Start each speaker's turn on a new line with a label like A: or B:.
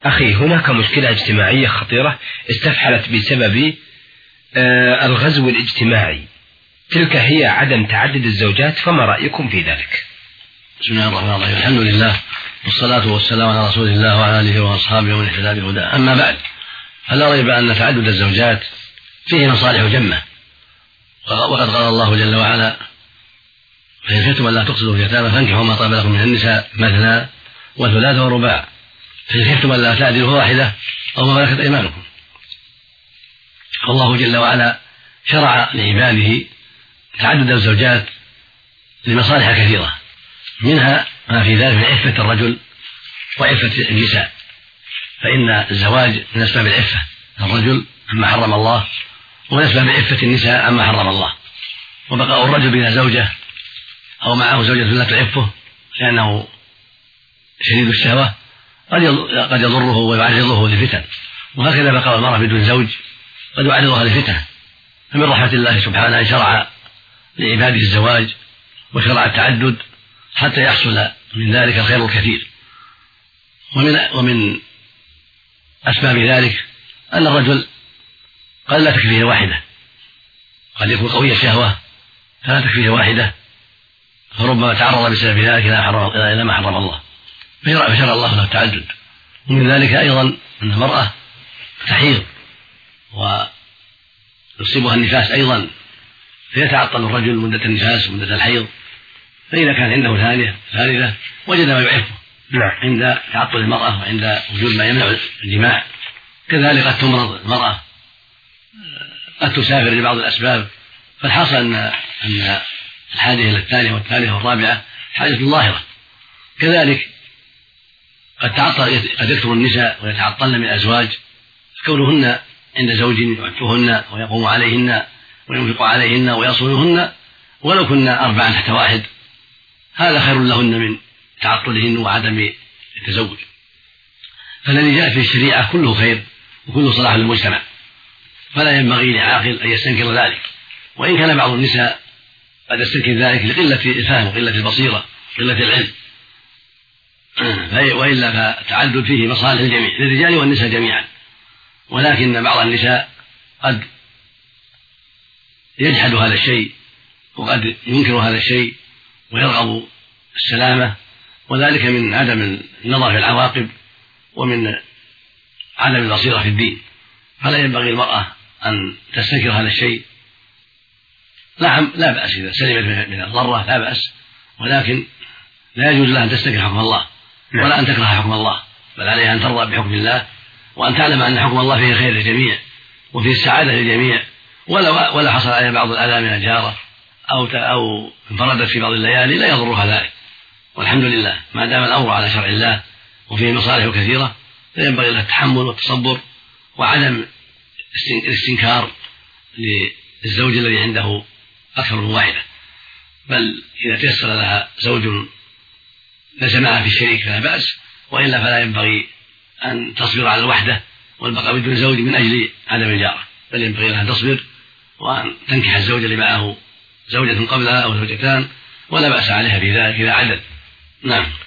A: أخي، هناك مشكلة اجتماعية خطيرة استفحلت بسبب الغزو الاجتماعي، تلك هي عدم تعدد الزوجات، فما رأيكم في ذلك؟
B: بسم الله الرحمن الرحيم، الحمد لله والصلاة والسلام على رسول الله وعلى آله وأصحابه ومن اهتدى بهداه، أما بعد، فلا ريب أن تعدد الزوجات فيه مصالح جمة، وقد قال الله جل وعلا: فإن خفتم ألا تقسطوا في اليتامى فانكحوا ما طاب لكم من النساء مثنى وثلاث ورباع، فإن خفتم ألا تعدلوا واحدة أو ما ملكت أيمانكم. الله جل وعلا شرع لعباده تعدد الزوجات لمصالح كثيرة، منها ما في ذلك من عفة الرجل وعفة النساء، فإن الزواج من أسباب العفة الرجل عما حرم الله، ومن أسباب عفة النساء عما حرم الله. وبقاء الرجل بلا زوجة أو معه زوجة لا تعفه لأنه شديد الشهوة قد يضره ويعرضه لفتن، وهكذا بقاء المرأة بدون زوج قد يعرضها لفتن. فمن رحمة الله سبحانه شرع لعباده الزواج وشرع التعدد حتى يحصل من ذلك الخير الكثير. ومن أسباب ذلك أن الرجل قد لا تكفيه واحدة، قد يكون قوي الشهوة فلا تكفيه واحدة، فربما تعرض بسبب ذلك إلى ما حرم الله، فشرع الله له التعدد. ومن ذلك أيضا أن المرأة تحيض ويصيبها النفاس أيضا، فيتعطل الرجل مدة النفاس ومدة الحيض، فإذا كان عنده ثالثة وجد ما يعفه عند تعطل المرأة وعند وجود ما يمنع الجماع. كذلك قد تمرض المرأة، قد تسافر لبعض الأسباب، فالحاصل أن الحاجة إلى الثانية والثالثة والرابعة حاجة ظاهرة. كذلك قد يكثر النساء ويتعطلن من الأزواج، كونهن عند زوج يعفهن ويقوم عليهن وينفق عليهن ويصونهن ولو كن 4 تحت واحد، هذا خير لهن من تعطلهن وعدم التزوج. فالذي جاء في الشريعة كله خير وكله صلاح للمجتمع، فلا ينبغي لعاقل أن يستنكر ذلك، وإن كان بعض النساء قد يستنكر ذلك لقلة الفهم وقلة البصيرة وقلة العلم، وإلا فالتعدد فيه مصالح الجميع للرجال والنساء جميعا. ولكن بعض النساء قد يجحد هذا الشيء وقد ينكر هذا الشيء ويرغب السلامة، وذلك من عدم النظر في العواقب ومن عدم البصيرة في الدين. فلا ينبغي المرأة أن تستنكر هذا الشيء. نعم، لا بأس إذا سلمت من الضرة لا بأس، ولكن لا يجوز لها أن تستنكر حكم الله ولا أن تكره حكم الله، بل عليها أن ترضى بحكم الله وأن تعلم أن حكم الله فيه خير للجميع وفيه السعادة للجميع. ولا حصل عليها بعض الأذى من الجارة أو انفردت في بعض الليالي لا يضرها ذلك، والحمد لله ما دام الأمر على شرع الله وفيه مصالح كثيرة، فينبغي لها التحمل والتصبر وعدم الاستنكار للزوج الذي عنده أكثر من واحدة. بل إذا تيسر لها زوج ليس معها في الشريك فلا بأس، وإلا فلا ينبغي أن تصبر على الوحدة والبقاء بدون زوج من أجل عدم الجارة، بل ينبغي لها أن تصبر وأن تنكح الزوج اللي معه زوجة قبلها أو زوجتان، ولا بأس عليها في ذلك إذا عدد. نعم.